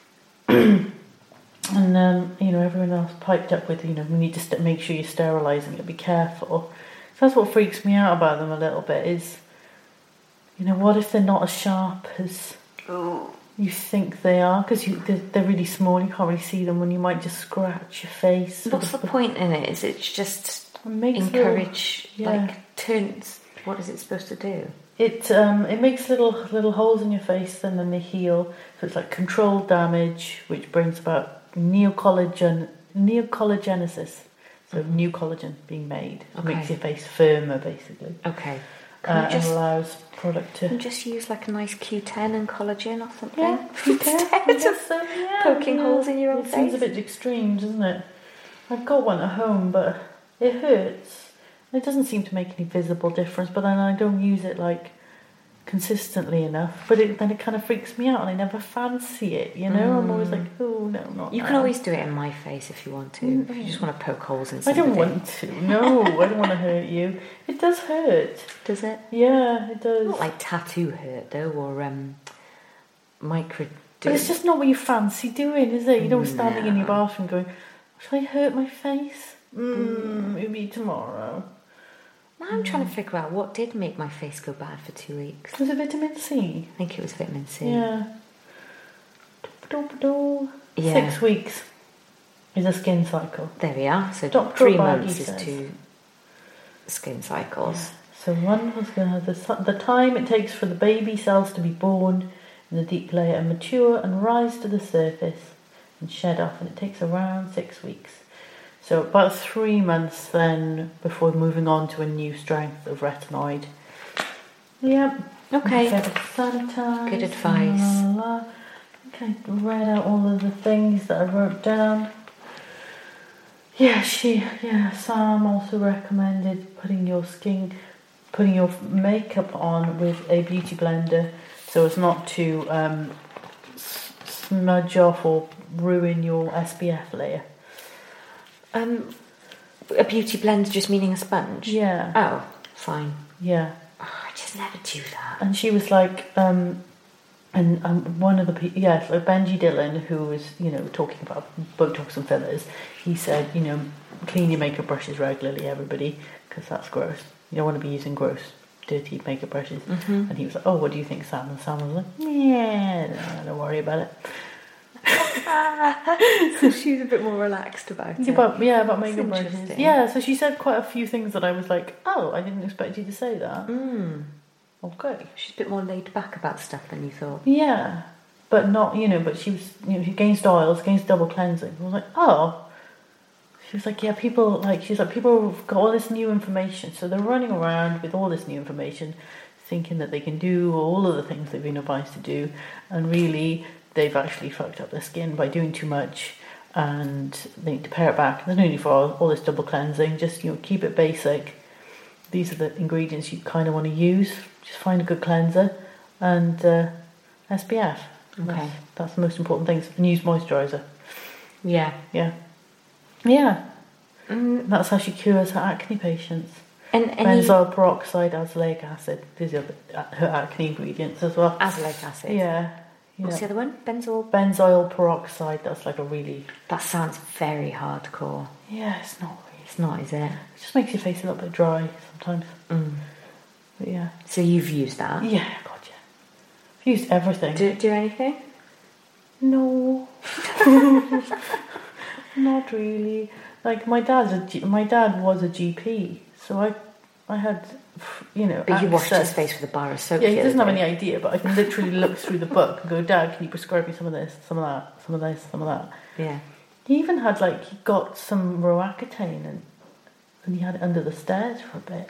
C: And everyone else piped up with, we need to make sure you're sterilising it, be careful. So that's what freaks me out about them a little bit is, what if they're not as sharp as you think they are? Because they're really small, you can't really see them when you might just scratch your face.
D: What's the point in it? Is it just encourage, turns? What is it supposed to do?
C: It makes little holes in your face and then they heal. So it's like controlled damage, which brings about neocollagenesis. So new collagen being made. It makes your face firmer, basically.
D: Okay.
C: And allows product to...
D: just use a nice Q10 and collagen or something?
C: Yeah, Q10.
D: Poking holes in your own
C: face.
D: It
C: seems a bit extreme, doesn't it? I've got one at home, but it hurts. It doesn't seem to make any visible difference, but then I don't use it consistently enough. But then it kind of freaks me out, and I never fancy it. I'm always like, oh no, not.
D: You can always do it in my face if you want to. If you just want to poke holes in.
C: I don't want to. No, I don't want to hurt you. It does hurt.
D: Does it?
C: Yeah, it does.
D: Not like tattoo hurt though, or micro.
C: But it's just not what you fancy doing, is it? You don't standing in your bathroom going, Shall I hurt my face? Maybe tomorrow.
D: Now I'm trying to figure out what did make my face go bad for 2 weeks.
C: Was it vitamin C?
D: I think it was vitamin C.
C: Yeah.
D: Yeah.
C: 6 weeks is a skin cycle.
D: There we are. So
C: Dr.
D: 3
C: Bargy
D: months is
C: says.
D: 2 skin cycles.
C: So one was going to have the time it takes for the baby cells to be born in the deep layer and mature and rise to the surface and shed off, and it takes around 6 weeks. So about 3 months then before moving on to a new strength of retinoid. Yep.
D: Okay.
C: Sanitize.
D: Good advice.
C: La, la, la. Okay, read out all of the things that I wrote down. Yeah, Sam also recommended putting your makeup on with a beauty blender so as not to smudge off or ruin your SPF layer.
D: A beauty blender just meaning a sponge?
C: Yeah.
D: Oh, fine.
C: Yeah.
D: Oh, I just never do that.
C: And she was like, and one of the people, so Benji Dillon, who was, talking about Botox and fillers, he said, clean your makeup brushes regularly, everybody, because that's gross. You don't want to be using gross, dirty makeup brushes. Mm-hmm. And he was like, oh, what do you think, Sam? And Sam was like, yeah, don't worry about it.
D: So she's a bit more relaxed about it.
C: About makeup brushes. Yeah, so she said quite a few things that I was like, oh, I didn't expect you to say that. Okay.
D: She's a bit more laid back about stuff than you thought.
C: Yeah, but not, but she was, against oils, against double cleansing. I was like, oh. She was like, yeah, people have got all this new information, so they're running around with all this new information, thinking that they can do all of the things they've been advised to do, and really they've actually fucked up their skin by doing too much, and they need to pare it back. There's no need for all this double cleansing. Just keep it basic. These are the ingredients you kind of want to use. Just find a good cleanser and SPF.
D: Okay,
C: that's the most important things. And use moisturiser.
D: Yeah.
C: That's how she cures her acne patients.
D: And
C: benzoyl peroxide, azelaic acid. These are her acne ingredients as well.
D: Azelaic acid.
C: Yeah.
D: What's the other one?
C: Benzoyl peroxide. That's like a really.
D: That sounds very hardcore.
C: Yeah, it's not.
D: It's not, is it?
C: It just makes your face a little bit dry sometimes. But yeah.
D: So you've used that?
C: Yeah, God, yeah. I've used everything.
D: Do it do anything?
C: No. Not really. Like my dad was a GP, so I had,
D: But you washed his face with a bar of soap.
C: Yeah, he doesn't have any idea, but I can literally look through the book and go, Dad, can you prescribe me some of this, some of that, some of this, some of that?
D: Yeah.
C: He even had he got some Roaccutane and he had it under the stairs for a bit.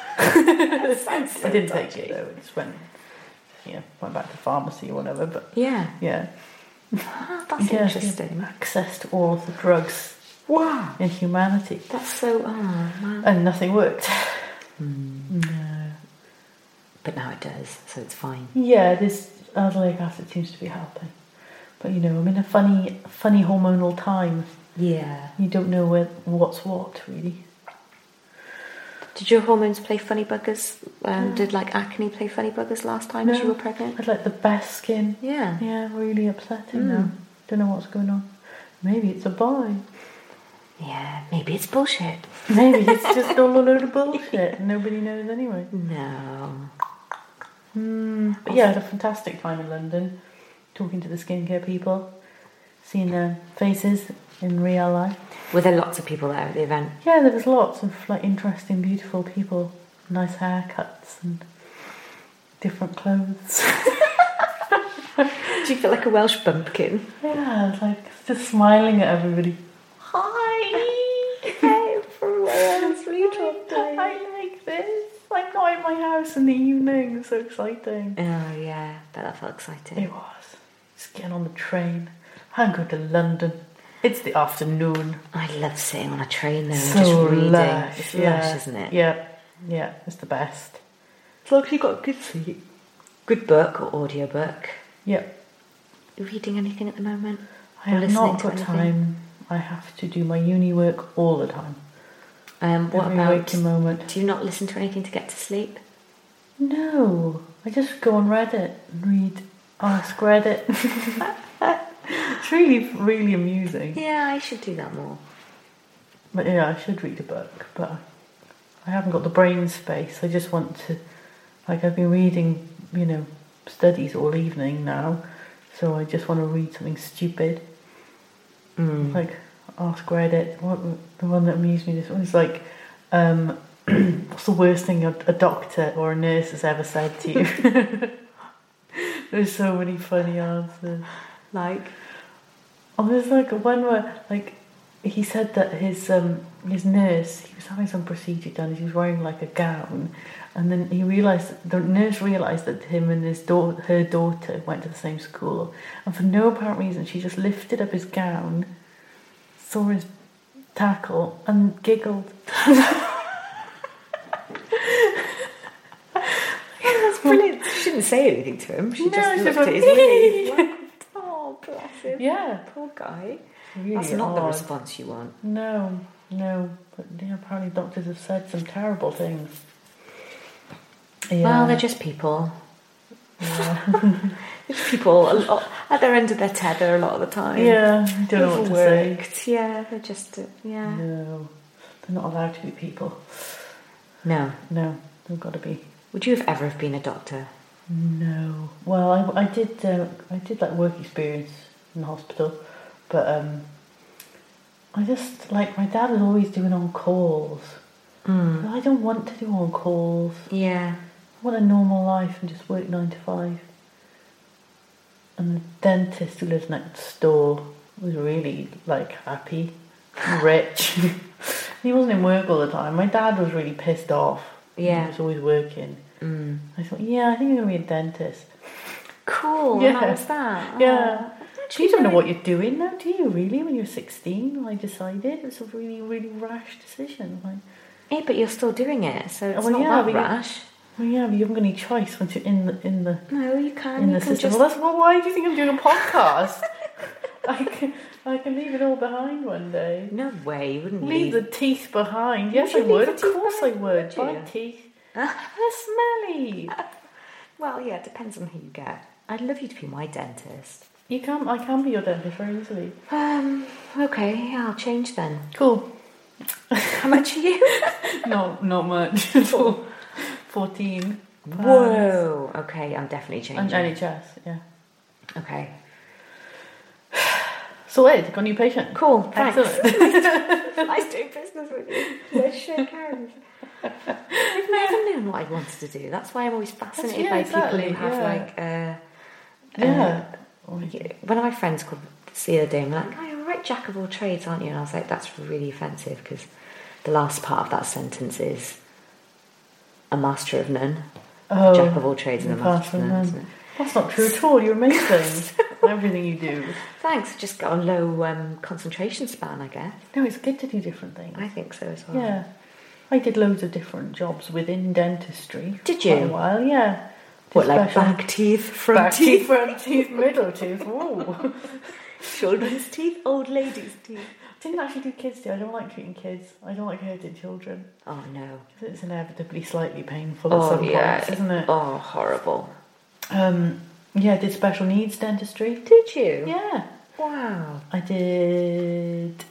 C: I didn't take it though. It just went back to pharmacy or whatever. But
D: yeah.
C: That's
D: interesting.
C: Access to all of the drugs.
D: Wow.
C: In humanity.
D: That's so. Oh man.
C: And nothing worked.
D: No. But now it does, so it's fine.
C: Yeah, this azelaic acid seems to be helping. But I'm in a funny hormonal time.
D: Yeah.
C: You don't know what's what, really.
D: Did your hormones play funny buggers? Did acne play funny buggers last time as you were pregnant?
C: I had the best skin.
D: Yeah.
C: Yeah, really upsetting now. Don't know what's going on. Maybe it's a boy.
D: Yeah, maybe it's bullshit.
C: Maybe it's just all a load of bullshit. Nobody knows anyway.
D: No.
C: But yeah, I had a fantastic time in London, talking to the skincare people, seeing their faces in real life.
D: Were there lots of people there at the event?
C: Yeah, there was lots of interesting, beautiful people, nice haircuts and different clothes.
D: Did you feel like a Welsh bumpkin?
C: Yeah, I was just smiling at everybody.
D: Hi! Hey, from Wales, what are you doing?
C: I like this. I'm not in my house in the evening. It's so exciting.
D: Oh, yeah. That felt exciting.
C: It was. Just getting on the train. I'm going to London. It's the afternoon.
D: I love sitting on a train though
C: so
D: and just reading.
C: Lush,
D: it's lush, isn't it?
C: Yeah, it's the best.
D: As long as you've got a good seat. Good book or audio book.
C: Yep.
D: Are you reading anything at the moment?
C: I have not got time. I have to do my uni work all the time.
D: What
C: Every
D: about
C: waking moment?
D: Do you not listen to anything to get to sleep?
C: No, I just go on Reddit and read Ask Reddit. It's really, really amusing.
D: Yeah, I should do that more.
C: But yeah, I should read a book, but I haven't got the brain space. I just want to, like, I've been reading, studies all evening now, so I just want to read something stupid. Like, ask Reddit. The one that amused me this one is like, what's the worst thing a doctor or a nurse has ever said to you? There's so many funny answers.
D: Like?
C: Oh, there's like one where, like, he said that his nurse, he was having some procedure done, and he was wearing like a gown, and then the nurse realised that him and her daughter went to the same school, and for no apparent reason she just lifted up his gown, saw his tackle, and giggled.
D: That's brilliant. She didn't say anything to him. She just looked at his knees. Oh, bless him.
C: Yeah.
D: Poor guy.
C: Really
D: That's not
C: odd.
D: the response you want.
C: No. But apparently doctors have said some terrible things. Yeah.
D: Well, they're just people.
C: Yeah.
D: It's people at their end of their tether a lot of the time.
C: Yeah, I don't know what to say.
D: Overworked. Yeah, they're just,
C: No, they're not allowed to be people.
D: No.
C: They've got to be.
D: Would you have ever have been a doctor?
C: No. Well, I did like work experience in the hospital, but I just, like, my dad was always doing on calls. I don't want to do on calls.
D: Yeah.
C: I want a normal life and just work 9 to 5. And the dentist who lives next door was really, like, happy, rich. He wasn't in work all the time. My dad was really pissed off.
D: Yeah.
C: He was always working. I thought, I think I'm going to be a dentist.
D: Cool.
C: Yeah.
D: How was that?
C: Yeah. You don't know what you're doing now, do you, really, when you're 16? I decided it was a really, really rash decision. Like,
D: yeah, but you're still doing it, so it's
C: well,
D: not
C: yeah,
D: that rash.
C: Well, yeah, but you haven't got any choice once you're in the
D: No, you can.
C: in
D: You
C: the
D: can
C: system.
D: just...
C: Well, that's why do you think I'm doing a podcast? I can leave it all behind one day.
D: No way, you wouldn't
C: Leave the teeth behind. Yes, I
D: Would you
C: would.
D: leave
C: Of
D: the teeth
C: course, I
D: behind,
C: would.
D: would you?
C: My teeth. They're smelly.
D: Well, yeah, it depends on who you get. I'd love you to be my dentist.
C: I can be your dentist very easily.
D: Okay, yeah, I'll change then.
C: Cool.
D: How much are you?
C: Not much. 14.
D: Whoa. Okay, I'm definitely changing.
C: And NHS, yeah.
D: Okay.
C: So, Ed, got a new patient.
D: Cool, thanks.
C: Excellent.
D: Nice doing business with you. Let's shake hands. I've never known what I wanted to do. That's why I'm always fascinated by people who have one of my friends called the other day and like, oh, you're a right jack of all trades, aren't you? And I was like, that's really offensive because the last part of that sentence is a master of none. A jack of all trades and a master of none, isn't it?
C: That's not true at all. You're amazing. Everything you do.
D: Thanks. I've just got a low concentration span, I guess.
C: No, it's good to do different things.
D: I think so as well.
C: Yeah. I did loads of different jobs within dentistry.
D: Did you?
C: For a while, yeah.
D: What, like back teeth, front teeth?
C: Front teeth, middle teeth. Whoa.
D: Children's teeth, old ladies' teeth.
C: Didn't actually do kids' teeth. I don't like treating kids. I don't like hurting children.
D: Oh, no.
C: It's inevitably slightly painful at some points, isn't it?
D: Oh, horrible.
C: Yeah, I did special needs dentistry.
D: Did you?
C: Yeah.
D: Wow.
C: I did,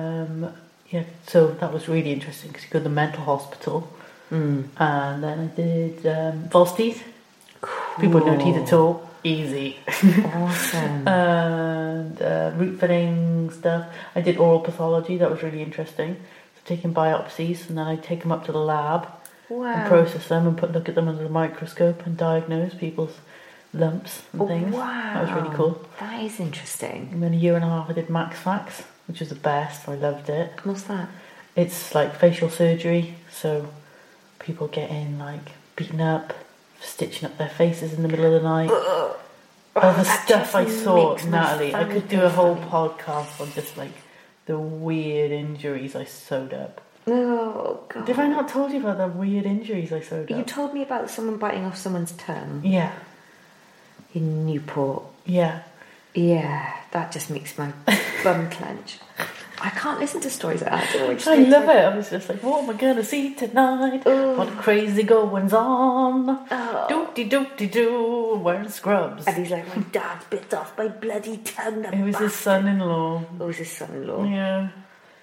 C: so that was really interesting because you go to the mental hospital. And then I did false teeth.
D: Cool.
C: People with no teeth at all. Easy.
D: Awesome.
C: And root filling stuff. I did oral pathology. That was really interesting. So taking biopsies and then I take them up to the lab and process them and look at them under the microscope and diagnose people's lumps and things.
D: Wow.
C: That was really cool.
D: That is interesting.
C: And then a year and a half I did Max Fax, which was the best. I loved it.
D: What's that?
C: It's like facial surgery, so people getting like beaten up, stitching up their faces in the middle of the night. All the stuff I saw, Natalie. I could do a whole podcast on just like the weird injuries I sewed up.
D: Oh, God.
C: Have I not told you about the weird injuries I sewed up?
D: You told me about someone biting off someone's tongue.
C: Yeah.
D: In Newport.
C: Yeah.
D: Yeah, that just makes my bum clench. I can't listen to stories like that.
C: I love it. I was just like, what am I going to see tonight? What crazy goings on? Do-de-do-de-do, wearing scrubs.
D: And he's like, my dad bit off my bloody tongue.
C: It was his son-in-law.
D: It was his son-in-law.
C: Yeah.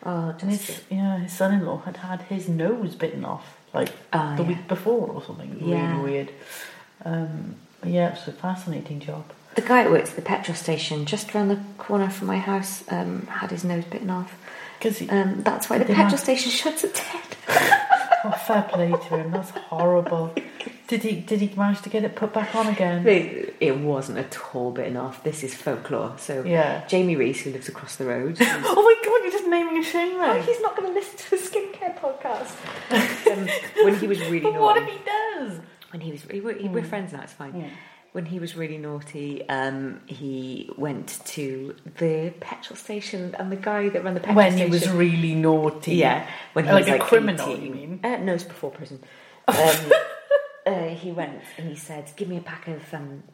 D: Oh,
C: And his son-in-law had his nose bitten off the week before or something. It was really weird. It's a fascinating job.
D: The guy who works at the petrol station just around the corner from my house had his nose bitten off. That's why the petrol station shuts at 10.
C: Oh, fair play to him. That's horrible. Did he manage to get it put back on again?
D: It wasn't at all bitten off. This is folklore. So Jamie Reese, who lives across the road.
C: Oh my God! You're just naming a shame, right?
D: Oh, he's not going to listen to a skincare podcast. When he was really naughty.
C: What if he does?
D: When we're friends now, it's fine. Yeah. When he was really naughty, he went to the petrol station, and the guy that ran the petrol station...
C: When he was really naughty?
D: Yeah. When he
C: was
D: a
C: criminal,
D: 18.
C: You mean?
D: No, it's before prison. He went and he said, give me a pack of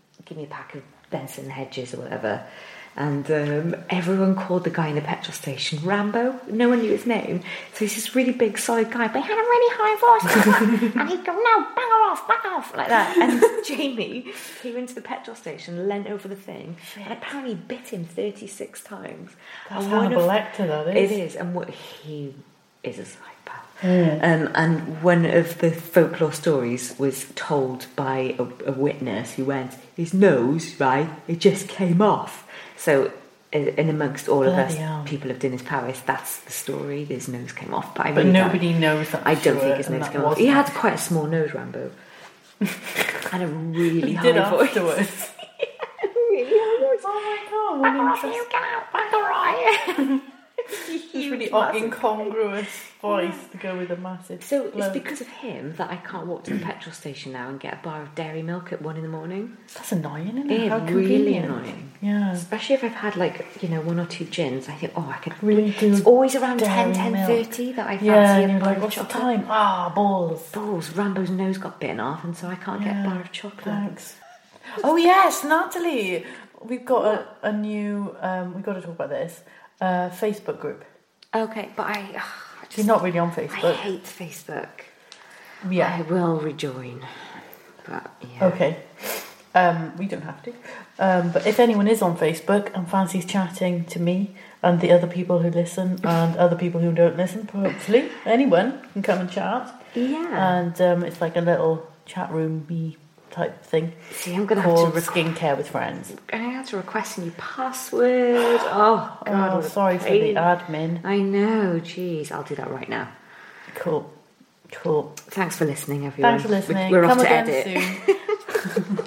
D: Benson Hedges or whatever. And everyone called the guy in the petrol station Rambo. No one knew his name. So he's this really big, solid guy, but he had a really high voice. And he'd go, no, back off, like that. And Jamie came into the petrol station, leant over the thing, and apparently bit him 36 times.
C: That's Hannibal Lecter, that is.
D: It is. And he is a psychopath. And one of the folklore stories was told by a witness who went, his nose, right, it just came off. So, in amongst all of us, people of Dinas Powys, that's the story. His nose came off, but
C: nobody knows that.
D: I don't think his nose came off. He had quite a small nose, Rambo, and a really high voice.
C: Afterwards.
D: Really high voice.
C: Oh my God!
D: You get out, back
C: It's really incongruous voice to go with a massive.
D: So it's because of him that I can't walk to the petrol station now and get a bar of dairy milk at 1 a.m.
C: That's annoying, isn't it?
D: It's really annoying.
C: Yeah.
D: Especially if I've had 1 or 2 gins, I think, I could
C: really do.
D: It's always around 10:30 that I fancy a bar of
C: what's
D: chocolate.
C: The time? Balls.
D: Rambo's nose got bitten off, and so I can't get a bar of chocolate.
C: Thanks. Oh yes, Natalie. We've got a new. We've got to talk about this. Facebook group.
D: Okay, but
C: She's not really on Facebook.
D: I hate Facebook.
C: Yeah.
D: I will rejoin. But yeah.
C: Okay. We don't have to. But if anyone is on Facebook and fancies chatting to me and the other people who listen and other people who don't listen, hopefully anyone can come and chat.
D: Yeah.
C: And it's like a little chat room-y type thing.
D: See, I'm going to have to
C: skincare with friends.
D: I'm going to have to request a new password. Oh, God.
C: Oh, sorry for the admin.
D: I know, jeez. I'll do that right now.
C: Cool.
D: Thanks for listening, everyone.
C: Thanks for listening.
D: We're
C: Come
D: off to
C: again
D: edit.
C: soon.